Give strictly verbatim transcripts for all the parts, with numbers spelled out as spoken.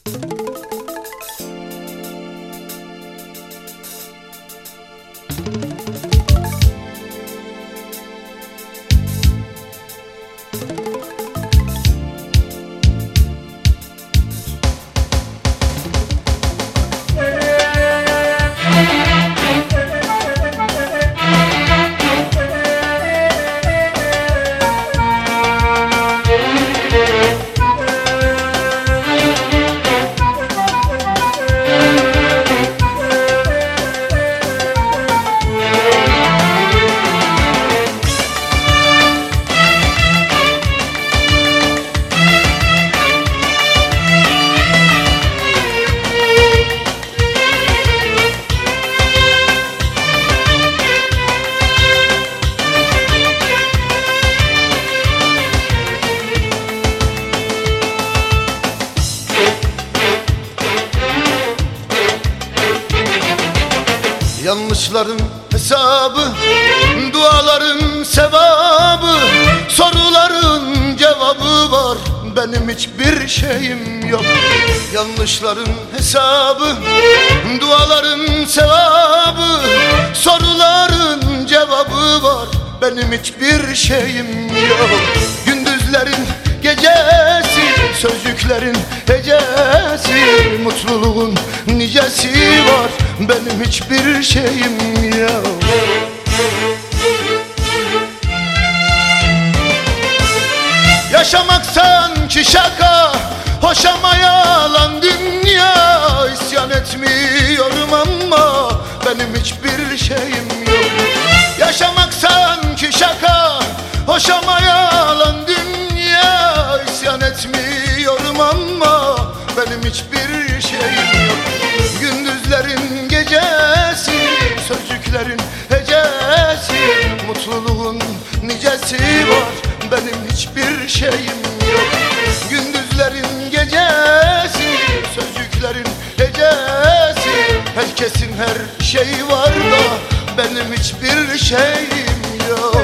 Yanlışların hesabı, duaların sevabı, soruların cevabı var, benim hiçbir şeyim yok. Yanlışların hesabı, duaların sevabı, soruların cevabı var, benim hiçbir şeyim yok. Gündüzlerin gecesi, sözcüklerin hecesi, mutluluğun nicesi var, benim hiçbir şeyim yok. Yaşamak sanki şaka, hoş ama yalan dünya. İsyan etmiyorum ama benim hiçbir şeyim yok. Yaşamak sanki şaka, hoş ama yalan dünya. İsyan etmiyorum ama benim hiçbir şeyim yok. Gündüzlerin gecesi, sözcüklerin hecesi, mutluluğun nicesi var, benim hiçbir şeyim yok. Gündüzlerin gecesi, sözcüklerin hecesi, herkesin her şeyi var da benim hiçbir şeyim yok.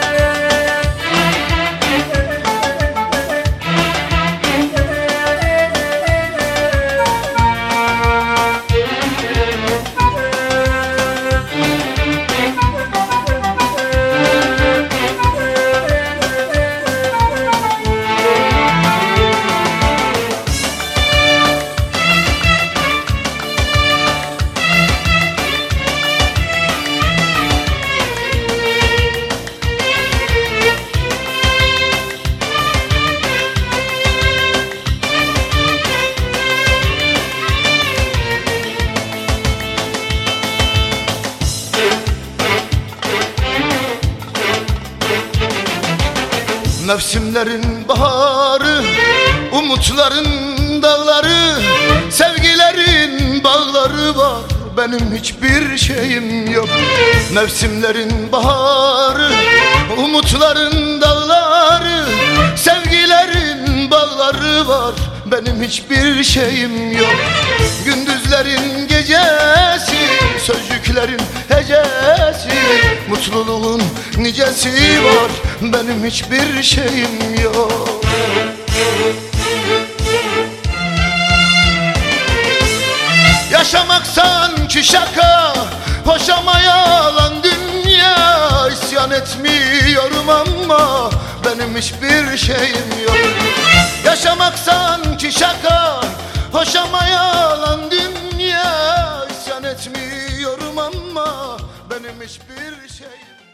Mevsimlerin baharı, umutların dağları, sevgilerin bağları var, benim hiçbir şeyim yok. Mevsimlerin baharı, umutların dağları, sevgilerin bağları var, benim hiçbir şeyim yok. Gündüzlerin gecesi, sözcüklerin hecesi, mutluluğun nicesi var, benim hiçbir şeyim yok. Yaşamak sanki şaka, hoş ama yalan dünya. İsyan etmiyorum ama benim hiçbir şeyim yok. Yaşamak sanki şaka, hoş ama yalan dünya. İsyan etmiyorum ama benim hiçbir şeyim yok.